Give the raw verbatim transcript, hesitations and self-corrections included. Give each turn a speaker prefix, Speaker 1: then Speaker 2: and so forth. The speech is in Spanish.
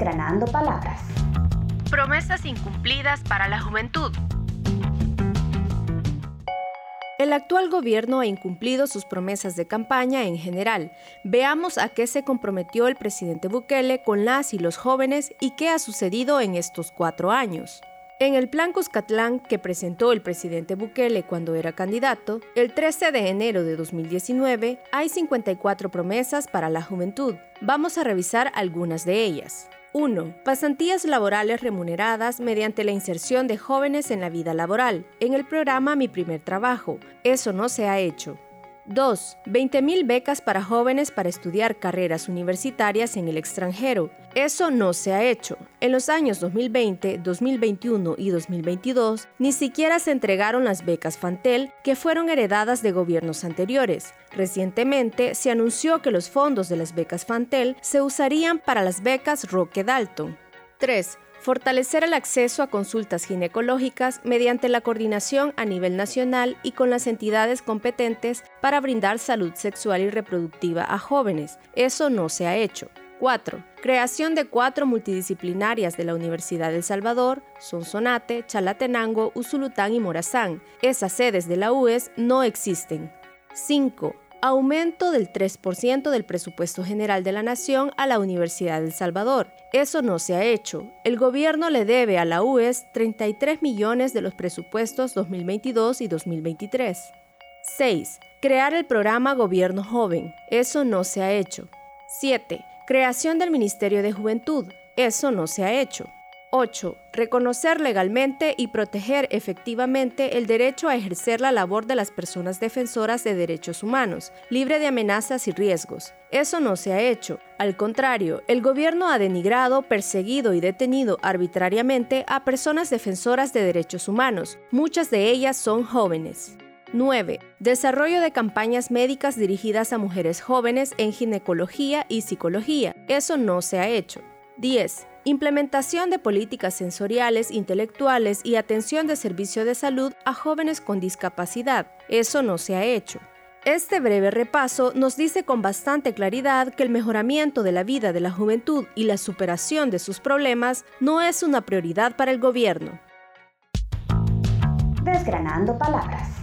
Speaker 1: Desgranando palabras.
Speaker 2: Promesas incumplidas para la juventud. El actual gobierno ha incumplido sus promesas de campaña en general. Veamos a qué se comprometió el presidente Bukele con las y los jóvenes y qué ha sucedido en estos cuatro años. En el Plan Cuscatlán que presentó el presidente Bukele cuando era candidato, el trece de enero de dos mil diecinueve, hay cincuenta y cuatro promesas para la juventud. Vamos a revisar algunas de ellas. uno. Pasantías laborales remuneradas mediante la inserción de jóvenes en la vida laboral, en el programa Mi Primer Trabajo. Eso no se ha hecho. dos. veinte mil becas para jóvenes para estudiar carreras universitarias en el extranjero. Eso no se ha hecho. En los años dos mil veinte, dos mil veintiuno y dos mil veintidós, ni siquiera se entregaron las becas Fantel, que fueron heredadas de gobiernos anteriores. Recientemente se anunció que los fondos de las becas Fantel se usarían para las becas Roque Dalton. tres. Fortalecer el acceso a consultas ginecológicas mediante la coordinación a nivel nacional y con las entidades competentes para brindar salud sexual y reproductiva a jóvenes. Eso no se ha hecho. cuatro. Creación de cuatro multidisciplinarias de la Universidad de El Salvador, Sonsonate, Chalatenango, Usulután y Morazán. Esas sedes de la U E S no existen. cinco. Aumento del tres por ciento del presupuesto general de la Nación a la Universidad de El Salvador. Eso no se ha hecho. El gobierno le debe a la U E S treinta y tres millones de los presupuestos dos mil veintidós y dos mil veintitrés. seis. Crear el programa Gobierno Joven. Eso no se ha hecho. siete. Creación del Ministerio de Juventud. Eso no se ha hecho. ocho. Reconocer legalmente y proteger efectivamente el derecho a ejercer la labor de las personas defensoras de derechos humanos, libre de amenazas y riesgos. Eso no se ha hecho. Al contrario, el gobierno ha denigrado, perseguido y detenido arbitrariamente a personas defensoras de derechos humanos. Muchas de ellas son jóvenes. nueve. Desarrollo de campañas médicas dirigidas a mujeres jóvenes en ginecología y psicología. Eso no se ha hecho. diez. Implementación de políticas sensoriales, intelectuales y atención de servicio de salud a jóvenes con discapacidad. Eso no se ha hecho. Este breve repaso nos dice con bastante claridad que el mejoramiento de la vida de la juventud y la superación de sus problemas no es una prioridad para el gobierno.
Speaker 1: Desgranando palabras.